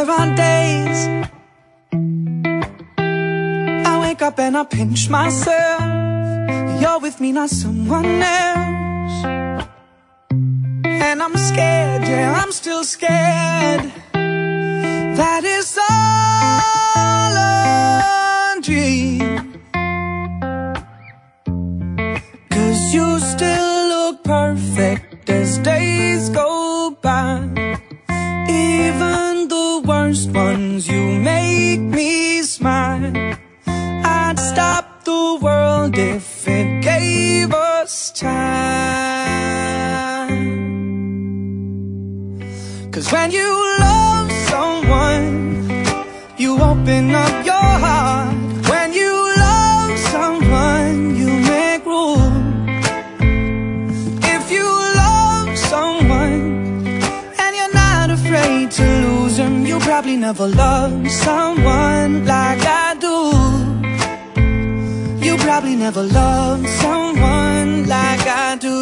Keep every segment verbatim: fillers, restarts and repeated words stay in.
There are days I wake up and I pinch myself. You're with me, not someone else. And I'm scared, yeah, I'm still scared that it's all a dream. 'Cause you still look perfect as days go by. Even the worst ones, you make me smile. I'd stop the world if it gave us time. 'Cause when you love someone, you open up your heart. When you love someone, you make room. If you love someone and you're not afraid to lose them, you probably never loved someone like I do. You probably never loved someone like I do.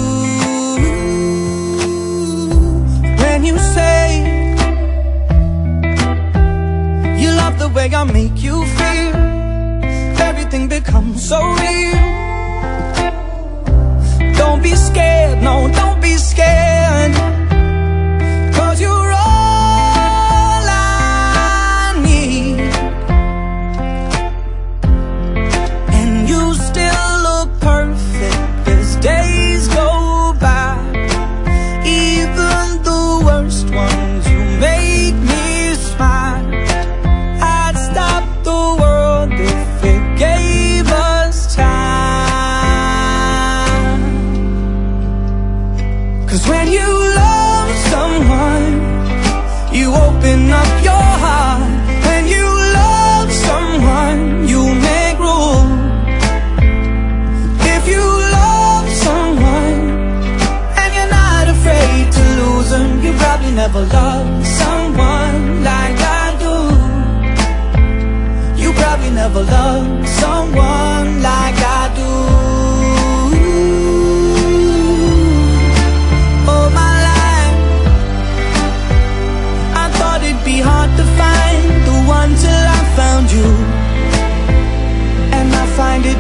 When you say you love the way I make you feel, everything becomes so real. Don't be scared, no, don't be scared, 'cause you're all I need. And you still look perfect as days go by. Even the worst ones, you make me smile. I'd stop the world if it gave us time. 'Cause when you love someone, you open up your heart. When you love someone, you make room. If you love someone and you're not afraid to lose them, you probably never loved someone like I do. You probably never loved someone like I do. All my life I thought it'd be hard to find the one till I found you. And I find it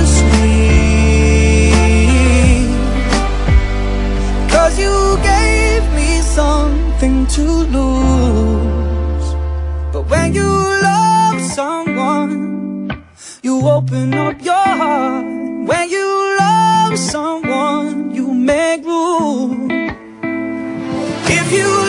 bittersweet, 'cause you gave me something to lose. But when you love someone, you open up your heart. When you love someone, you make room. If you